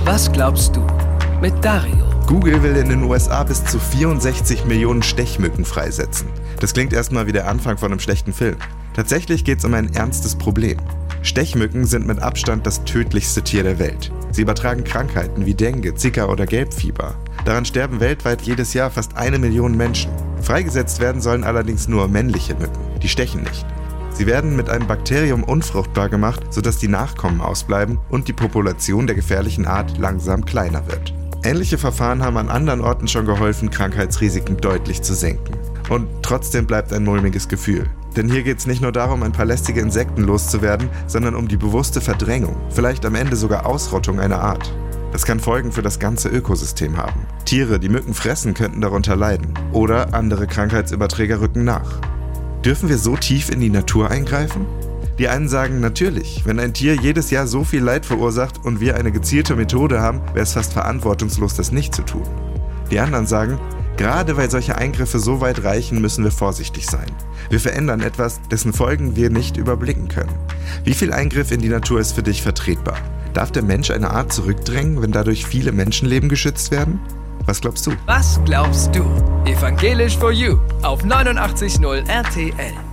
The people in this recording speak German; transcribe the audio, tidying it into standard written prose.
Was glaubst du? Mit Dario. Google will in den USA bis zu 64 Millionen Stechmücken freisetzen. Das klingt erstmal wie der Anfang von einem schlechten Film. Tatsächlich geht es um ein ernstes Problem. Stechmücken sind mit Abstand das tödlichste Tier der Welt. Sie übertragen Krankheiten wie Dengue, Zika oder Gelbfieber. Daran sterben weltweit jedes Jahr fast 1 Million Menschen. Freigesetzt werden sollen allerdings nur männliche Mücken. Die stechen nicht. Sie werden mit einem Bakterium unfruchtbar gemacht, sodass die Nachkommen ausbleiben und die Population der gefährlichen Art langsam kleiner wird. Ähnliche Verfahren haben an anderen Orten schon geholfen, Krankheitsrisiken deutlich zu senken. Und trotzdem bleibt ein mulmiges Gefühl. Denn hier geht es nicht nur darum, ein paar lästige Insekten loszuwerden, sondern um die bewusste Verdrängung, vielleicht am Ende sogar Ausrottung einer Art. Das kann Folgen für das ganze Ökosystem haben. Tiere, die Mücken fressen, könnten darunter leiden. Oder andere Krankheitsüberträger rücken nach. Dürfen wir so tief in die Natur eingreifen? Die einen sagen, natürlich, wenn ein Tier jedes Jahr so viel Leid verursacht und wir eine gezielte Methode haben, wäre es fast verantwortungslos, das nicht zu tun. Die anderen sagen, gerade weil solche Eingriffe so weit reichen, müssen wir vorsichtig sein. Wir verändern etwas, dessen Folgen wir nicht überblicken können. Wie viel Eingriff in die Natur ist für dich vertretbar? Darf der Mensch eine Art zurückdrängen, wenn dadurch viele Menschenleben geschützt werden? Was glaubst du? Was glaubst du? Evangelisch for You auf 89.0 RTL.